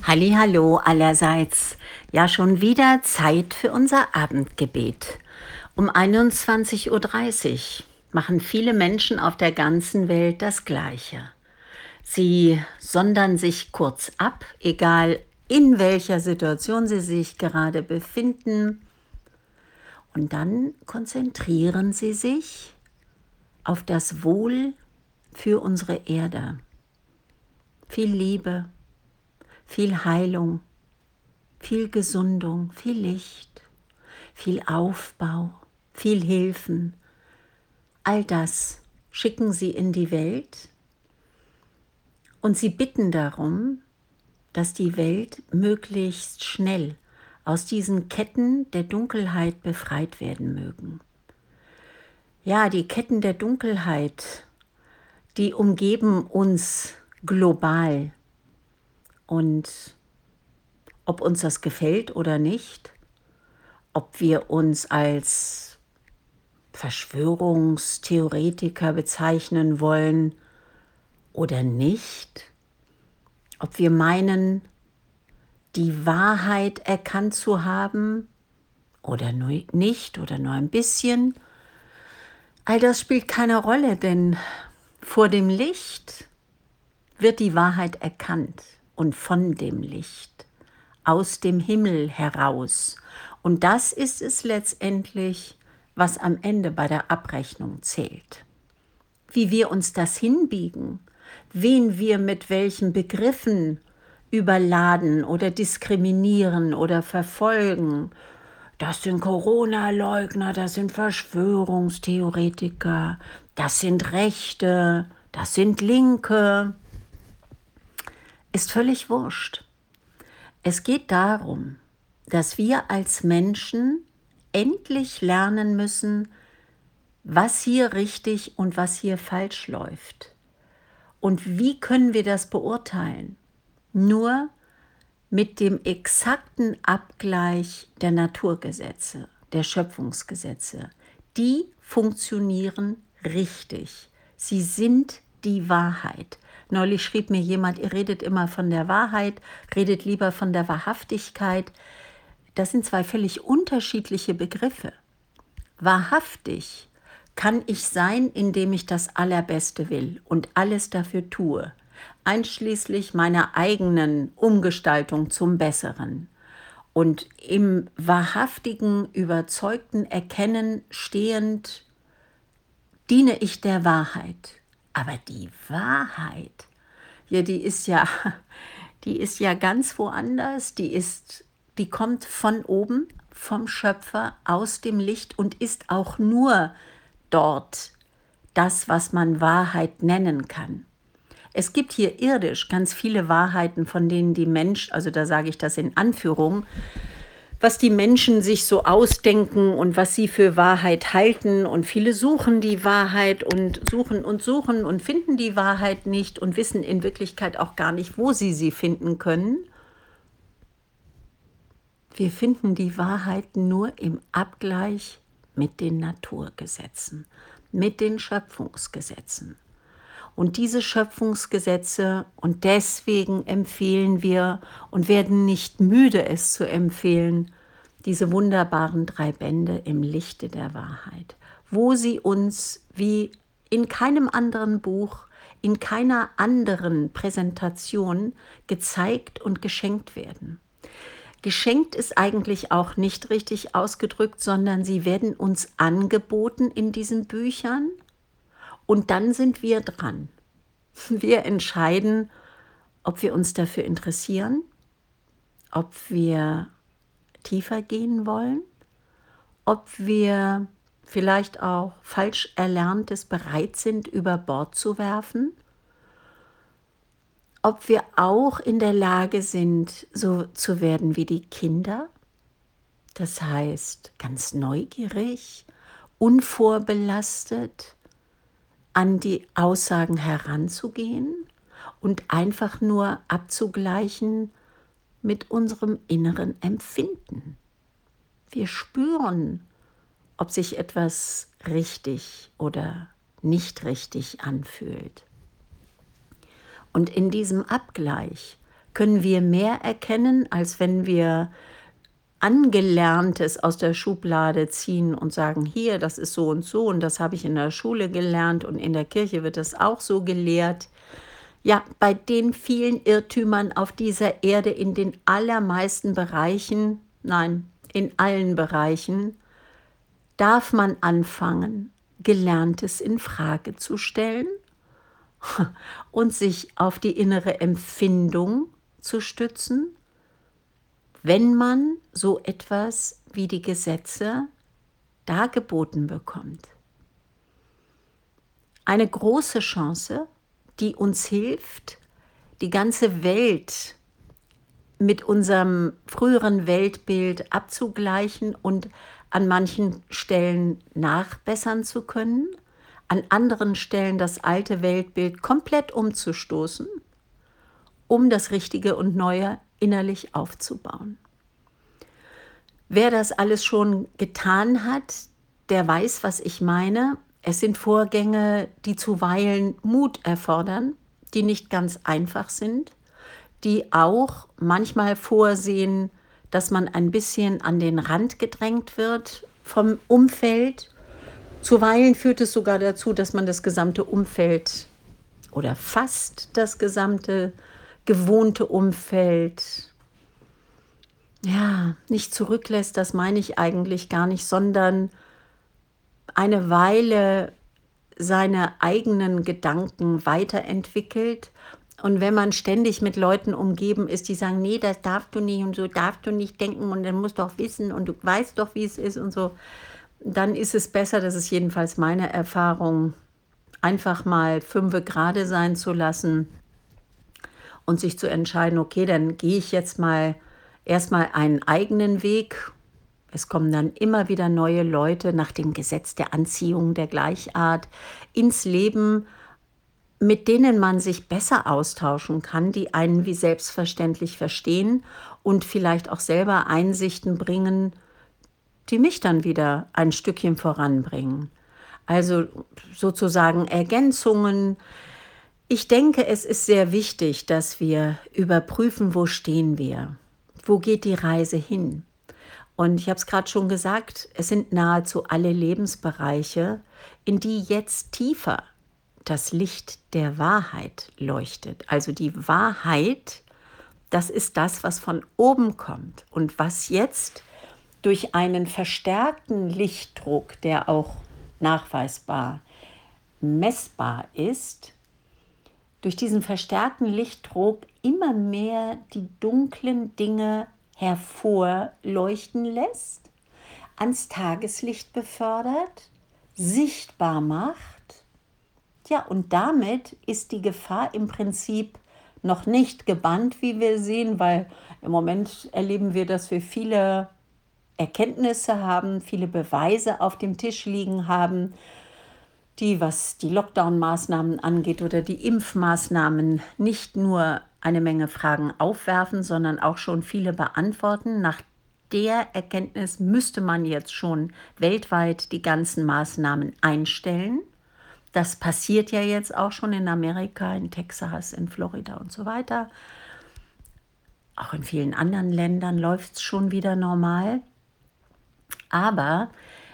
Hallihallo allerseits. Ja, schon wieder Zeit für unser Abendgebet. Um 21:30 Uhr machen viele Menschen auf der ganzen Welt das Gleiche. Sie sondern sich kurz ab, egal in welcher Situation sie sich gerade befinden, und dann konzentrieren sie sich auf das Wohl für unsere Erde. Viel Liebe, viel Heilung, viel Gesundung, viel Licht, viel Aufbau, viel Hilfen. All das schicken sie in die Welt und sie bitten darum, dass die Welt möglichst schnell aus diesen Ketten der Dunkelheit befreit werden mögen. Ja, die Ketten der Dunkelheit, die umgeben uns global, und ob uns das gefällt oder nicht, ob wir uns als Verschwörungstheoretiker bezeichnen wollen oder nicht, ob wir meinen, die Wahrheit erkannt zu haben oder nur nicht oder nur ein bisschen, all das spielt keine Rolle, denn vor dem Licht wird die Wahrheit erkannt und von dem Licht, aus dem Himmel heraus. Und das ist es letztendlich, was am Ende bei der Abrechnung zählt. Wie wir uns das hinbiegen, wen wir mit welchen Begriffen überladen oder diskriminieren oder verfolgen. Das sind Corona-Leugner, das sind Verschwörungstheoretiker, das sind Rechte, das sind Linke. Ist völlig wurscht. Es geht darum, dass wir als Menschen endlich lernen müssen, was hier richtig und was hier falsch läuft. Und wie können wir das beurteilen? Nur mit dem exakten Abgleich der Naturgesetze, der Schöpfungsgesetze. Die funktionieren richtig. Sie sind die Wahrheit. Neulich schrieb mir jemand, ihr redet immer von der Wahrheit, redet lieber von der Wahrhaftigkeit. Das sind zwei völlig unterschiedliche Begriffe. Wahrhaftig kann ich sein, indem ich das Allerbeste will und alles dafür tue, einschließlich meiner eigenen Umgestaltung zum Besseren. Und im wahrhaftigen, überzeugten Erkennen stehend diene ich der Wahrheit. Aber die Wahrheit, ja, die ist ja ganz woanders, die kommt von oben, vom Schöpfer, aus dem Licht und ist auch nur dort das, was man Wahrheit nennen kann. Es gibt hier irdisch ganz viele Wahrheiten, von denen die Menschen, also da sage ich das in Anführung, was die Menschen sich so ausdenken und was sie für Wahrheit halten. Und viele suchen die Wahrheit und suchen und finden die Wahrheit nicht und wissen in Wirklichkeit auch gar nicht, wo sie finden können. Wir finden die Wahrheit nur im Abgleich mit den Naturgesetzen, mit den Schöpfungsgesetzen. Und diese Schöpfungsgesetze, und deswegen empfehlen wir und werden nicht müde, es zu empfehlen, diese wunderbaren 3 Bände im Lichte der Wahrheit, wo sie uns wie in keinem anderen Buch, in keiner anderen Präsentation gezeigt und geschenkt werden. Geschenkt ist eigentlich auch nicht richtig ausgedrückt, sondern sie werden uns angeboten in diesen Büchern. Und dann sind wir dran. Wir entscheiden, ob wir uns dafür interessieren, ob wir tiefer gehen wollen, ob wir vielleicht auch falsch Erlerntes bereit sind, über Bord zu werfen, ob wir auch in der Lage sind, so zu werden wie die Kinder, das heißt ganz neugierig, unvorbelastet, an die Aussagen heranzugehen und einfach nur abzugleichen mit unserem inneren Empfinden. Wir spüren, ob sich etwas richtig oder nicht richtig anfühlt. Und in diesem Abgleich können wir mehr erkennen, als wenn wir Angelerntes aus der Schublade ziehen und sagen: „Hier, das ist so und das habe ich in der Schule gelernt und in der Kirche wird das auch so gelehrt." Ja, bei den vielen Irrtümern auf dieser Erde in den allermeisten Bereichen, nein, in allen Bereichen, darf man anfangen, Gelerntes in Frage zu stellen und sich auf die innere Empfindung zu stützen, wenn man so etwas wie die Gesetze dargeboten bekommt. Eine große Chance, die uns hilft, die ganze Welt mit unserem früheren Weltbild abzugleichen und an manchen Stellen nachbessern zu können, an anderen Stellen das alte Weltbild komplett umzustoßen, um das Richtige und Neue innerlich aufzubauen. Wer das alles schon getan hat, der weiß, was ich meine. Es sind Vorgänge, die zuweilen Mut erfordern, die nicht ganz einfach sind, die auch manchmal vorsehen, dass man ein bisschen an den Rand gedrängt wird vom Umfeld. Zuweilen führt es sogar dazu, dass man das gesamte Umfeld oder fast das gesamte gewohnte Umfeld, ja, nicht zurücklässt. Das meine ich eigentlich gar nicht, sondern eine Weile seine eigenen Gedanken weiterentwickelt. Und wenn man ständig mit Leuten umgeben ist, die sagen: „Nee, das darfst du nicht und so darfst du nicht denken und dann musst du auch wissen und du weißt doch, wie es ist" und so, dann ist es besser, das ist jedenfalls meine Erfahrung, einfach mal fünfe gerade sein zu lassen und sich zu entscheiden: „Okay, dann gehe ich jetzt mal erstmal einen eigenen Weg." Es kommen dann immer wieder neue Leute nach dem Gesetz der Anziehung der Gleichart ins Leben, mit denen man sich besser austauschen kann, die einen wie selbstverständlich verstehen und vielleicht auch selber Einsichten bringen, die mich dann wieder ein Stückchen voranbringen. Also sozusagen Ergänzungen. Ich denke, es ist sehr wichtig, dass wir überprüfen, wo stehen wir? Wo geht die Reise hin? Und ich habe es gerade schon gesagt, es sind nahezu alle Lebensbereiche, in die jetzt tiefer das Licht der Wahrheit leuchtet. Also die Wahrheit, das ist das, was von oben kommt und was jetzt durch einen verstärkten Lichtdruck, der auch nachweisbar messbar ist, durch diesen verstärkten Lichtdruck immer mehr die dunklen Dinge hervorleuchten lässt, ans Tageslicht befördert, sichtbar macht. Ja, und damit ist die Gefahr im Prinzip noch nicht gebannt, wie wir sehen, weil im Moment erleben wir, dass wir viele Erkenntnisse haben, viele Beweise auf dem Tisch liegen haben, die, was die Lockdown-Maßnahmen angeht oder die Impfmaßnahmen, nicht nur eine Menge Fragen aufwerfen, sondern auch schon viele beantworten. Nach der Erkenntnis müsste man jetzt schon weltweit die ganzen Maßnahmen einstellen. Das passiert ja jetzt auch schon in Amerika, in Texas, in Florida und so weiter. Auch in vielen anderen Ländern läuft es schon wieder normal. Aber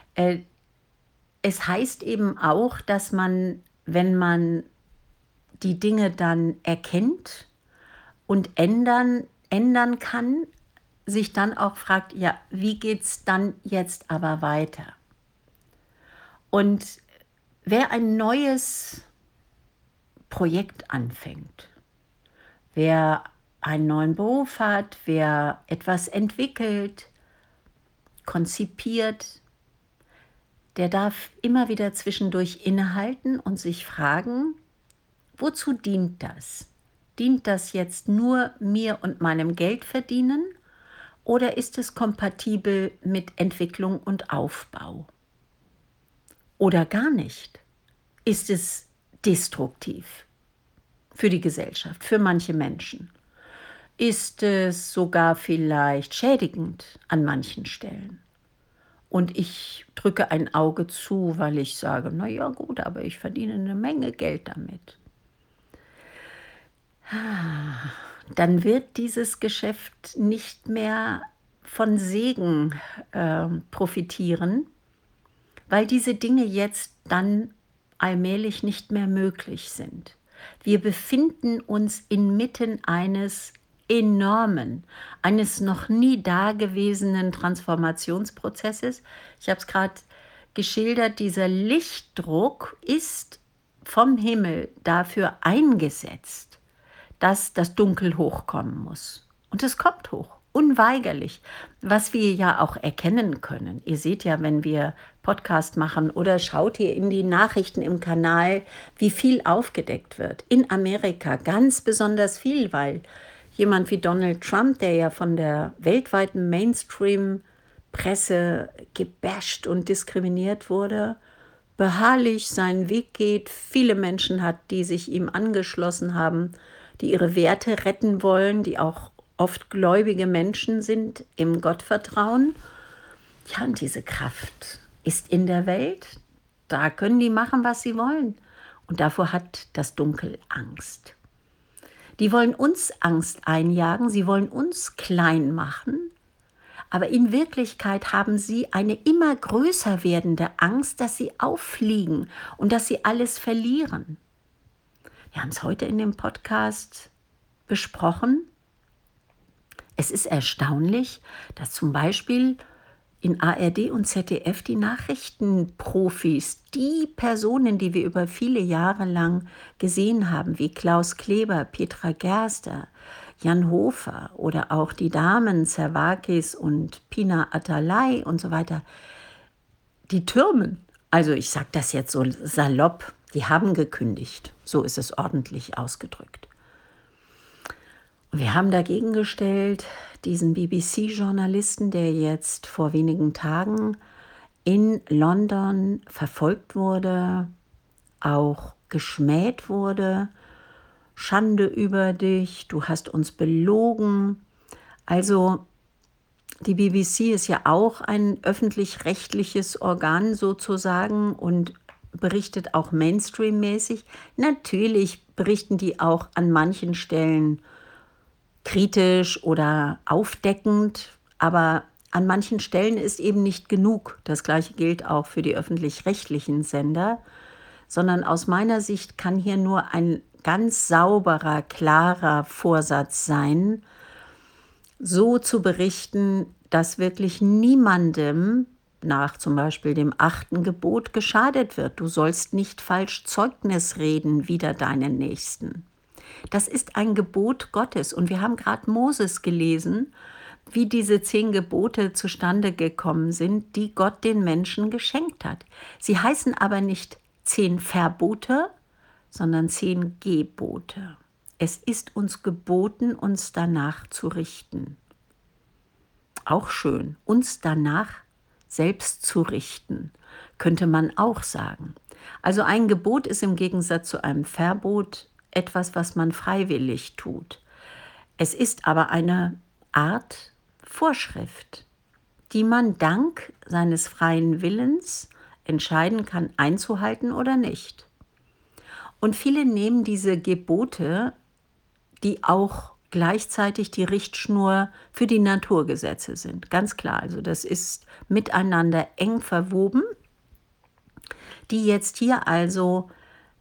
es heißt eben auch, dass man, wenn man die Dinge dann erkennt und ändern kann, sich dann auch fragt: Ja, wie geht es dann jetzt aber weiter? Und wer ein neues Projekt anfängt, wer einen neuen Beruf hat, wer etwas entwickelt, konzipiert, der darf immer wieder zwischendurch innehalten und sich fragen: Wozu dient das? Dient das jetzt nur mir und meinem Geldverdienen oder ist es kompatibel mit Entwicklung und Aufbau? Oder gar nicht? Ist es destruktiv für die Gesellschaft, für manche Menschen? Ist es sogar vielleicht schädigend an manchen Stellen? Und ich drücke ein Auge zu, weil ich sage: Na ja, gut, aber ich verdiene eine Menge Geld damit. dann wird dieses Geschäft nicht mehr von Segen profitieren, weil diese Dinge jetzt dann allmählich nicht mehr möglich sind. Wir befinden uns inmitten eines enormen, eines noch nie dagewesenen Transformationsprozesses. Ich habe es gerade geschildert, dieser Lichtdruck ist vom Himmel dafür eingesetzt, dass das Dunkel hochkommen muss. Und es kommt hoch, unweigerlich, was wir ja auch erkennen können. Ihr seht ja, wenn wir Podcast machen oder schaut ihr in die Nachrichten im Kanal, wie viel aufgedeckt wird. In Amerika ganz besonders viel, weil jemand wie Donald Trump, der ja von der weltweiten Mainstream-Presse gebasht und diskriminiert wurde, beharrlich seinen Weg geht, viele Menschen hat, die sich ihm angeschlossen haben, die ihre Werte retten wollen, die auch oft gläubige Menschen sind im Gottvertrauen. Ja, und diese Kraft ist in der Welt. Da können die machen, was sie wollen. Und davor hat das Dunkel Angst. Die wollen uns Angst einjagen, sie wollen uns klein machen, aber in Wirklichkeit haben sie eine immer größer werdende Angst, dass sie auffliegen und dass sie alles verlieren. Wir haben es heute in dem Podcast besprochen. Es ist erstaunlich, dass zum Beispiel in ARD und ZDF die Nachrichtenprofis, die Personen, die wir über viele Jahre lang gesehen haben, wie Klaus Kleber, Petra Gerster, Jan Hofer oder auch die Damen Zervakis und Pina Atalay und so weiter, die türmen. Also ich sage das jetzt so salopp, die haben gekündigt. So ist es ordentlich ausgedrückt. Wir haben dagegen gestellt diesen BBC-Journalisten, der jetzt vor wenigen Tagen in London verfolgt wurde, auch geschmäht wurde. Schande über dich, du hast uns belogen. Also die BBC ist ja auch ein öffentlich-rechtliches Organ sozusagen und berichtet auch Mainstream-mäßig. Natürlich berichten die auch an manchen Stellen kritisch oder aufdeckend, aber an manchen Stellen ist eben nicht genug. Das Gleiche gilt auch für die öffentlich-rechtlichen Sender, sondern aus meiner Sicht kann hier nur ein ganz sauberer, klarer Vorsatz sein, so zu berichten, dass wirklich niemandem nach zum Beispiel dem 8. Gebot geschadet wird. Du sollst nicht falsch Zeugnis reden wider deinen Nächsten. Das ist ein Gebot Gottes. Und wir haben gerade Moses gelesen, wie diese 10 Gebote zustande gekommen sind, die Gott den Menschen geschenkt hat. Sie heißen aber nicht 10 Verbote, sondern 10 Gebote. Es ist uns geboten, uns danach zu richten. Auch schön, uns danach selbst zu richten, könnte man auch sagen. Also ein Gebot ist im Gegensatz zu einem Verbot etwas, was man freiwillig tut. Es ist aber eine Art Vorschrift, die man dank seines freien Willens entscheiden kann, einzuhalten oder nicht. Und viele nehmen diese Gebote, die auch gleichzeitig die Richtschnur für die Naturgesetze sind. Ganz klar, also das ist miteinander eng verwoben, die jetzt hier also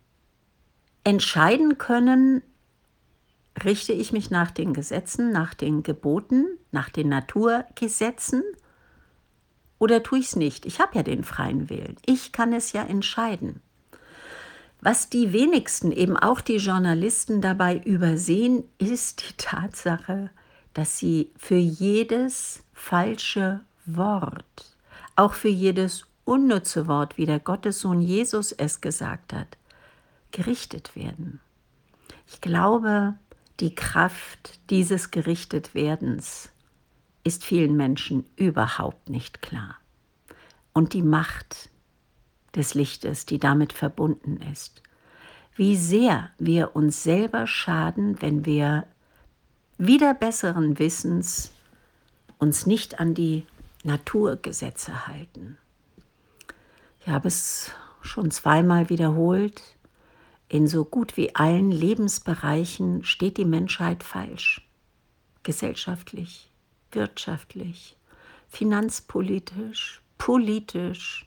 entscheiden können, richte ich mich nach den Gesetzen, nach den Geboten, nach den Naturgesetzen oder tue ich es nicht? Ich habe ja den freien Willen. Ich kann es ja entscheiden. Was die wenigsten, eben auch die Journalisten, dabei übersehen, ist die Tatsache, dass sie für jedes falsche Wort, auch für jedes unnütze Wort, wie der Gottessohn Jesus es gesagt hat, gerichtet werden. Ich glaube, die Kraft dieses Gerichtetwerdens ist vielen Menschen überhaupt nicht klar. Und die Macht des Lichtes, die damit verbunden ist. Wie sehr wir uns selber schaden, wenn wir wider besseren Wissens uns nicht an die Naturgesetze halten. Ich habe es schon zweimal wiederholt. in so gut wie allen Lebensbereichen steht die Menschheit falsch. Gesellschaftlich, wirtschaftlich, finanzpolitisch, politisch.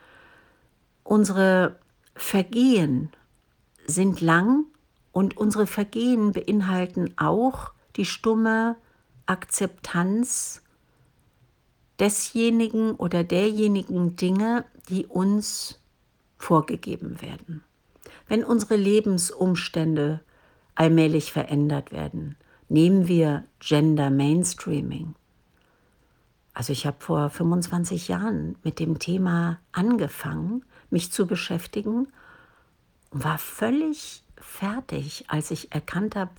Unsere Vergehen sind lang und unsere Vergehen beinhalten auch die stumme Akzeptanz desjenigen oder derjenigen Dinge, die uns vorgegeben werden. Wenn unsere Lebensumstände allmählich verändert werden, nehmen wir Gender Mainstreaming. Also ich habe vor 25 Jahren mit dem Thema angefangen, mich zu beschäftigen und war völlig fertig, als ich erkannt habe,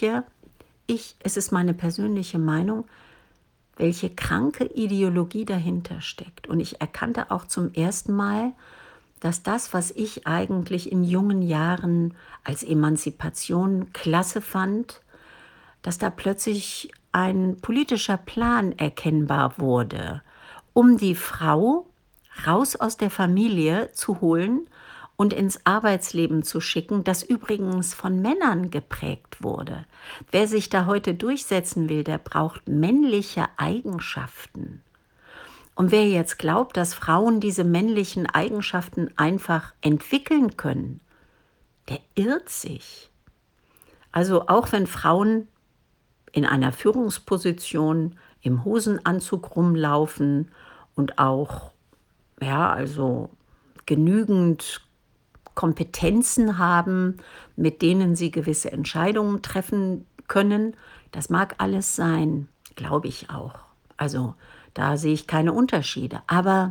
es ist meine persönliche Meinung, welche kranke Ideologie dahinter steckt. Und ich erkannte auch zum ersten Mal, dass das, was ich eigentlich in jungen Jahren als Emanzipation klasse fand, dass da plötzlich ein politischer Plan erkennbar wurde, um die Frau raus aus der Familie zu holen und ins Arbeitsleben zu schicken, das übrigens von Männern geprägt wurde. Wer sich da heute durchsetzen will, der braucht männliche Eigenschaften. Und wer jetzt glaubt, dass Frauen diese männlichen Eigenschaften einfach entwickeln können, der irrt sich. Also auch wenn Frauen in einer Führungsposition im Hosenanzug rumlaufen und auch also genügend Kompetenzen haben, mit denen sie gewisse Entscheidungen treffen können, das mag alles sein, glaube ich auch. Also da sehe ich keine Unterschiede. Aber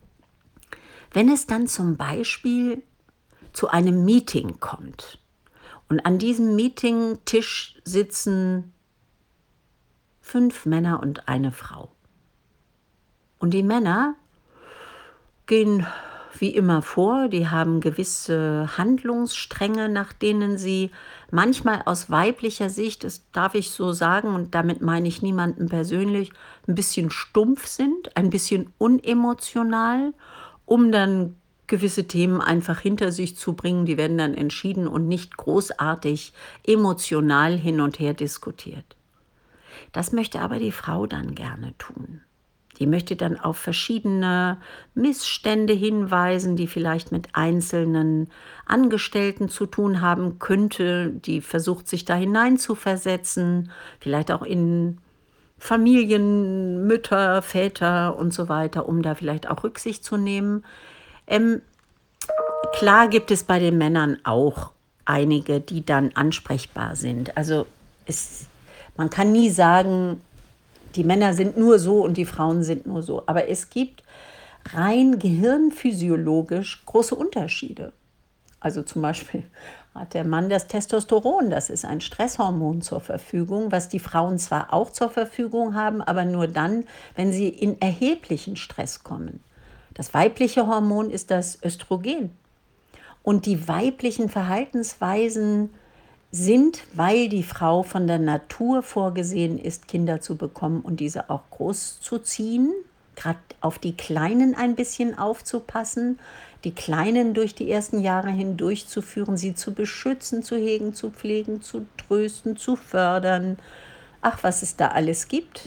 wenn es dann zum Beispiel zu einem Meeting kommt und an diesem Meetingtisch sitzen 5 Männer und eine Frau. Und die Männer gehen wie immer vor, die haben gewisse Handlungsstränge, nach denen sie manchmal aus weiblicher Sicht, das darf ich so sagen, und damit meine ich niemanden persönlich, ein bisschen stumpf sind, ein bisschen unemotional, um dann gewisse Themen einfach hinter sich zu bringen. Die werden dann entschieden und nicht großartig emotional hin und her diskutiert. Das möchte aber die Frau dann gerne tun. Die möchte dann auf verschiedene Missstände hinweisen, die vielleicht mit einzelnen Angestellten zu tun haben könnte. Die versucht, sich da hineinzuversetzen, vielleicht auch in Familien, Mütter, Väter und so weiter, um da vielleicht auch Rücksicht zu nehmen. Klar gibt es bei den Männern auch einige, die dann ansprechbar sind. Also man kann nie sagen, die Männer sind nur so und die Frauen sind nur so. Aber es gibt rein gehirnphysiologisch große Unterschiede. Also zum Beispiel hat der Mann das Testosteron, das ist ein Stresshormon zur Verfügung, was die Frauen zwar auch zur Verfügung haben, aber nur dann, wenn sie in erheblichen Stress kommen. Das weibliche Hormon ist das Östrogen. Und die weiblichen Verhaltensweisen sind, weil die Frau von der Natur vorgesehen ist, Kinder zu bekommen und diese auch großzuziehen, gerade auf die Kleinen ein bisschen aufzupassen, die Kleinen durch die ersten Jahre hindurchzuführen, sie zu beschützen, zu hegen, zu pflegen, zu trösten, zu fördern. Ach, was es da alles gibt.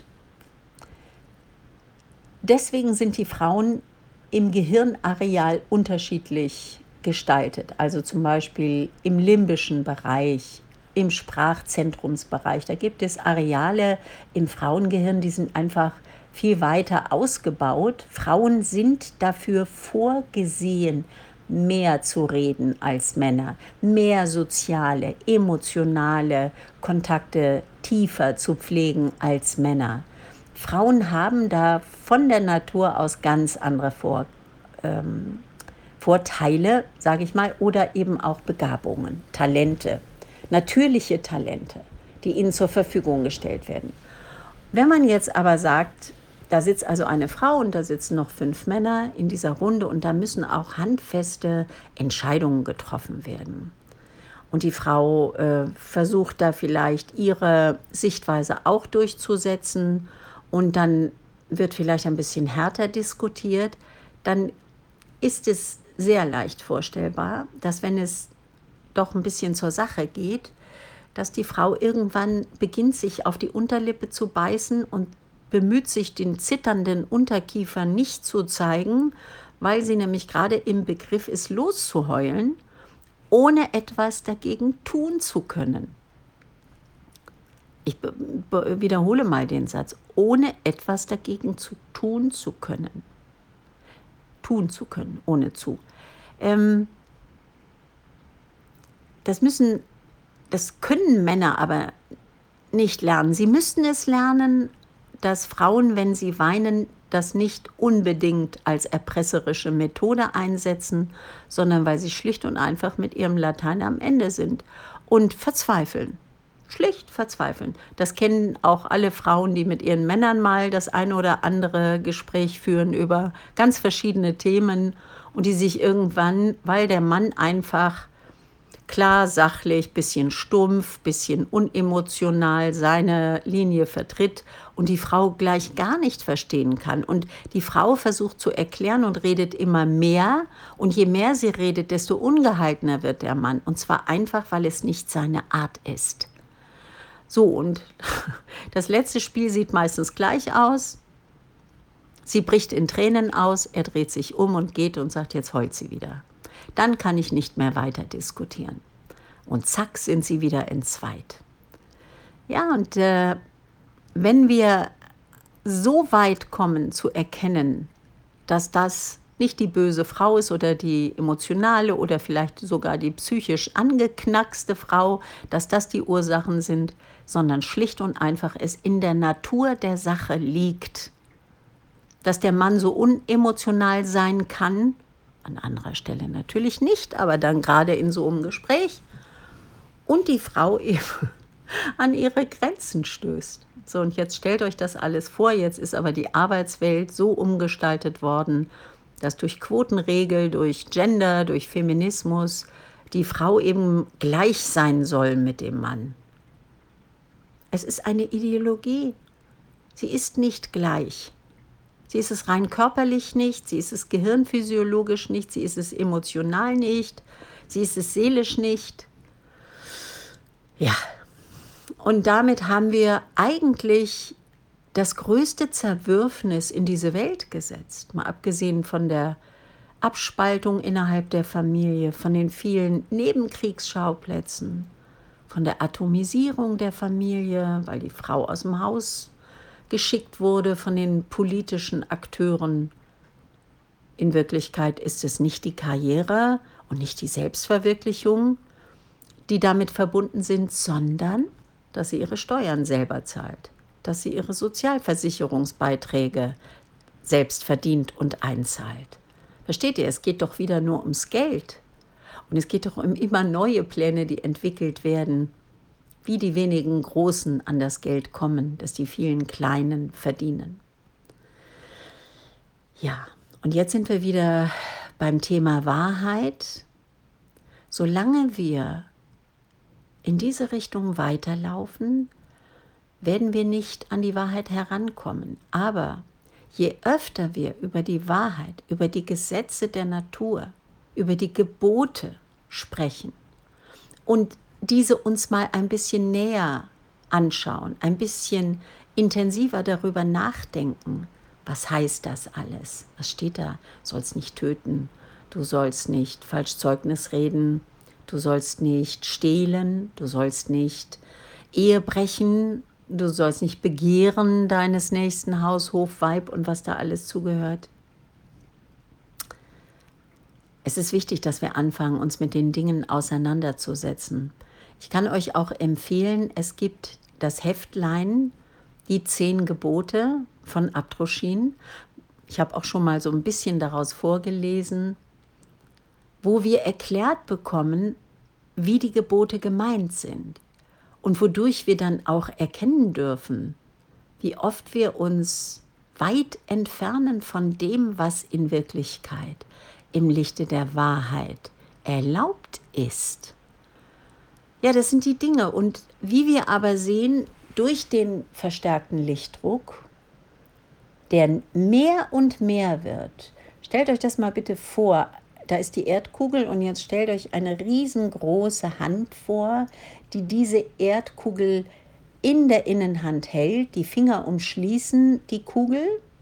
Deswegen sind die Frauen im Gehirnareal unterschiedlich gestaltet. Also zum Beispiel im limbischen Bereich, im Sprachzentrumsbereich. Da gibt es Areale im Frauengehirn, die sind einfach viel weiter ausgebaut. Frauen sind dafür vorgesehen, mehr zu reden als Männer, mehr soziale, emotionale Kontakte tiefer zu pflegen als Männer. Frauen haben da von der Natur aus ganz andere Vorteile, sage ich mal, oder eben auch Begabungen, Talente, natürliche Talente, die ihnen zur Verfügung gestellt werden. Wenn man jetzt aber sagt, da sitzt also eine Frau und da sitzen noch 5 Männer in dieser Runde und da müssen auch handfeste Entscheidungen getroffen werden. Und die Frau versucht da vielleicht ihre Sichtweise auch durchzusetzen und dann wird vielleicht ein bisschen härter diskutiert, dann ist es sehr leicht vorstellbar, dass wenn es doch ein bisschen zur Sache geht, dass die Frau irgendwann beginnt, sich auf die Unterlippe zu beißen und bemüht sich, den zitternden Unterkiefer nicht zu zeigen, weil sie nämlich gerade im Begriff ist, loszuheulen, ohne etwas dagegen tun zu können. Ich wiederhole mal den Satz, ohne etwas dagegen tun zu können. Tun zu können, ohne zu. Das können Männer aber nicht lernen. Sie müssten es lernen, dass Frauen, wenn sie weinen, das nicht unbedingt als erpresserische Methode einsetzen, sondern weil sie schlicht und einfach mit ihrem Latein am Ende sind und verzweifeln. Schlicht verzweifeln. Das kennen auch alle Frauen, die mit ihren Männern mal das eine oder andere Gespräch führen über ganz verschiedene Themen und die sich irgendwann, weil der Mann einfach klar, sachlich, bisschen stumpf, bisschen unemotional seine Linie vertritt und die Frau gleich gar nicht verstehen kann. Und die Frau versucht zu erklären und redet immer mehr. Und je mehr sie redet, desto ungehaltener wird der Mann. Und zwar einfach, weil es nicht seine Art ist. So, und das letzte Spiel sieht meistens gleich aus. Sie bricht in Tränen aus, er dreht sich um und geht und sagt, jetzt heult sie wieder. Dann kann ich nicht mehr weiter diskutieren. Und zack, sind sie wieder entzweit. Ja, und wenn wir so weit kommen zu erkennen, dass das nicht die böse Frau ist oder die emotionale oder vielleicht sogar die psychisch angeknackste Frau, dass das die Ursachen sind, sondern schlicht und einfach es in der Natur der Sache liegt, dass der Mann so unemotional sein kann, an anderer Stelle natürlich nicht, aber dann gerade in so einem Gespräch, und die Frau eben an ihre Grenzen stößt. So, und jetzt stellt euch das alles vor, jetzt ist aber die Arbeitswelt so umgestaltet worden, dass durch Quotenregel, durch Gender, durch Feminismus die Frau eben gleich sein soll mit dem Mann. Es ist eine Ideologie. Sie ist nicht gleich. Sie ist es rein körperlich nicht, sie ist es gehirnphysiologisch nicht, sie ist es emotional nicht, sie ist es seelisch nicht. Ja, und damit haben wir eigentlich das größte Zerwürfnis in diese Welt gesetzt, mal abgesehen von der Abspaltung innerhalb der Familie, von den vielen Nebenkriegsschauplätzen, von der Atomisierung der Familie, weil die Frau aus dem Haus geschickt wurde von den politischen Akteuren. In Wirklichkeit ist es nicht die Karriere und nicht die Selbstverwirklichung, die damit verbunden sind, sondern dass sie ihre Steuern selber zahlt, dass sie ihre Sozialversicherungsbeiträge selbst verdient und einzahlt. Versteht ihr, es geht doch wieder nur ums Geld. Und es geht doch um immer neue Pläne, die entwickelt werden, wie die wenigen Großen an das Geld kommen, das die vielen Kleinen verdienen. Ja, und jetzt sind wir wieder beim Thema Wahrheit. Solange wir in diese Richtung weiterlaufen, werden wir nicht an die Wahrheit herankommen. Aber je öfter wir über die Wahrheit, über die Gesetze der Natur, über die Gebote sprechen und diese uns mal ein bisschen näher anschauen, ein bisschen intensiver darüber nachdenken, was heißt das alles? Was steht da? Du sollst nicht töten, du sollst nicht falsch Zeugnis reden, du sollst nicht stehlen, du sollst nicht Ehe brechen, du sollst nicht begehren deines nächsten Haus, Hof, Weib und was da alles zugehört. Es ist wichtig, dass wir anfangen, uns mit den Dingen auseinanderzusetzen. Ich kann euch auch empfehlen, es gibt das Heftlein, die 10 Gebote von Abdroschin. Ich habe auch schon mal so ein bisschen daraus vorgelesen, wo wir erklärt bekommen, wie die Gebote gemeint sind und wodurch wir dann auch erkennen dürfen, wie oft wir uns weit entfernen von dem, was in Wirklichkeit im Lichte der Wahrheit erlaubt ist. Ja, das sind die Dinge. Und wie wir aber sehen, durch den verstärkten Lichtdruck, der mehr und mehr wird, stellt euch das mal bitte vor, da ist die Erdkugel und jetzt stellt euch eine riesengroße Hand vor, die diese Erdkugel in der Innenhand hält. Die Finger umschließen die Kugel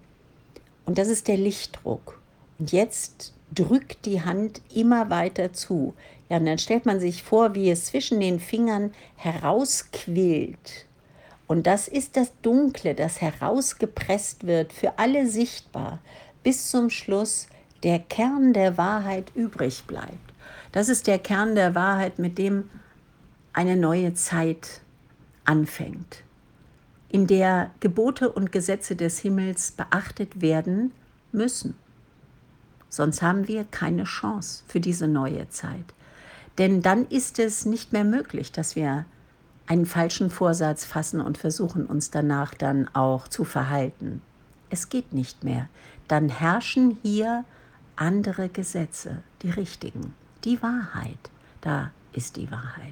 und das ist der Lichtdruck. Und jetzt drückt die Hand immer weiter zu. Ja, und dann stellt man sich vor, wie es zwischen den Fingern herausquillt. Und das ist das Dunkle, das herausgepresst wird, für alle sichtbar, bis zum Schluss der Kern der Wahrheit übrig bleibt. Das ist der Kern der Wahrheit, mit dem eine neue Zeit anfängt, in der Gebote und Gesetze des Himmels beachtet werden müssen. Sonst haben wir keine Chance für diese neue Zeit. Denn dann ist es nicht mehr möglich, dass wir einen falschen Vorsatz fassen und versuchen, uns danach dann auch zu verhalten. Es geht nicht mehr. Dann herrschen hier andere Gesetze, die richtigen, die Wahrheit. Da ist die Wahrheit.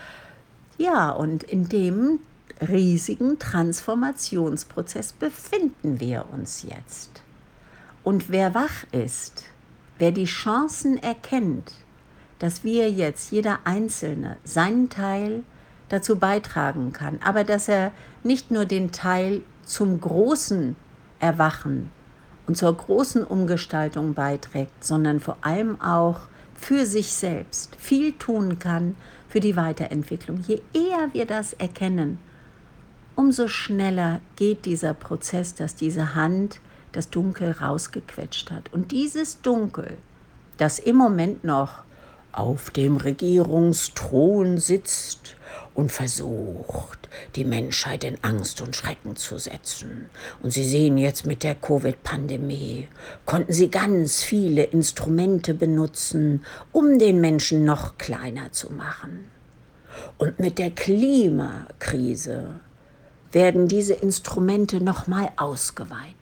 Ja, und in dem riesigen Transformationsprozess befinden wir uns jetzt. Und wer wach ist, wer die Chancen erkennt, dass wir jetzt, jeder Einzelne, seinen Teil dazu beitragen kann, aber dass er nicht nur den Teil zum großen Erwachen und zur großen Umgestaltung beiträgt, sondern vor allem auch für sich selbst viel tun kann für die Weiterentwicklung. Je eher wir das erkennen, umso schneller geht dieser Prozess, dass diese Hand das Dunkel rausgequetscht hat. Und dieses Dunkel, das im Moment noch auf dem Regierungsthron sitzt und versucht, die Menschheit in Angst und Schrecken zu setzen. Und Sie sehen jetzt mit der Covid-Pandemie, konnten Sie ganz viele Instrumente benutzen, um den Menschen noch kleiner zu machen. Und mit der Klimakrise werden diese Instrumente nochmal ausgeweitet.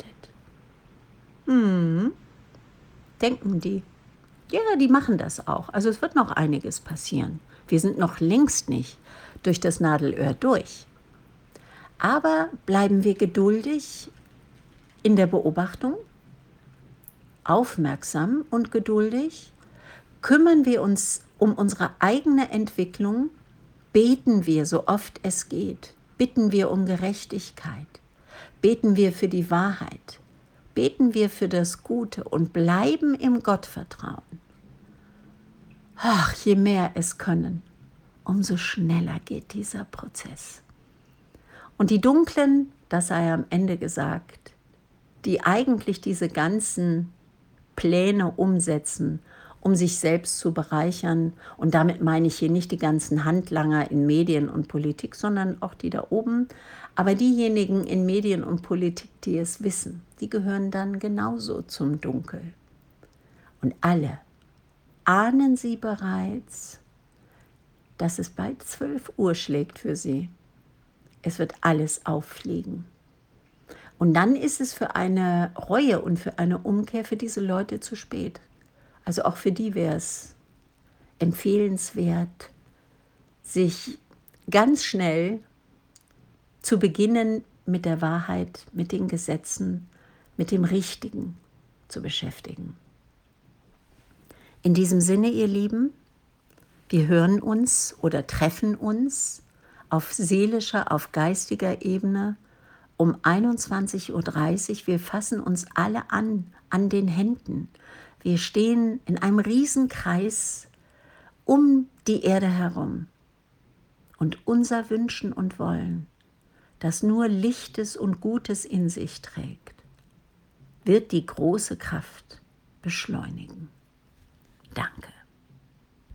Denken die. Ja, die machen das auch. Also es wird noch einiges passieren. Wir sind noch längst nicht durch das Nadelöhr durch. Aber bleiben wir geduldig in der Beobachtung, aufmerksam und geduldig, kümmern wir uns um unsere eigene Entwicklung, beten wir so oft es geht, bitten wir um Gerechtigkeit, beten wir für die Wahrheit, beten wir für das Gute und bleiben im Gottvertrauen. Ach, je mehr es können, umso schneller geht dieser Prozess. Und die Dunklen, das sei am Ende gesagt, die eigentlich diese ganzen Pläne umsetzen, um sich selbst zu bereichern, und damit meine ich hier nicht die ganzen Handlanger in Medien und Politik, sondern auch die da oben, aber diejenigen in Medien und Politik, die es wissen, die gehören dann genauso zum Dunkel. Und alle ahnen sie bereits, dass es bald 12 Uhr schlägt für sie. Es wird alles auffliegen. Und dann ist es für eine Reue und für eine Umkehr für diese Leute zu spät. Also auch für die wäre es empfehlenswert, sich ganz schnell zu beginnen, mit der Wahrheit, mit den Gesetzen, mit dem Richtigen zu beschäftigen. In diesem Sinne, ihr Lieben, wir hören uns oder treffen uns auf seelischer, auf geistiger Ebene um 21:30 Uhr. Wir fassen uns alle an den Händen. Wir stehen in einem Riesenkreis um die Erde herum. Und unser Wünschen und Wollen, das nur Lichtes und Gutes in sich trägt, wird die große Kraft beschleunigen.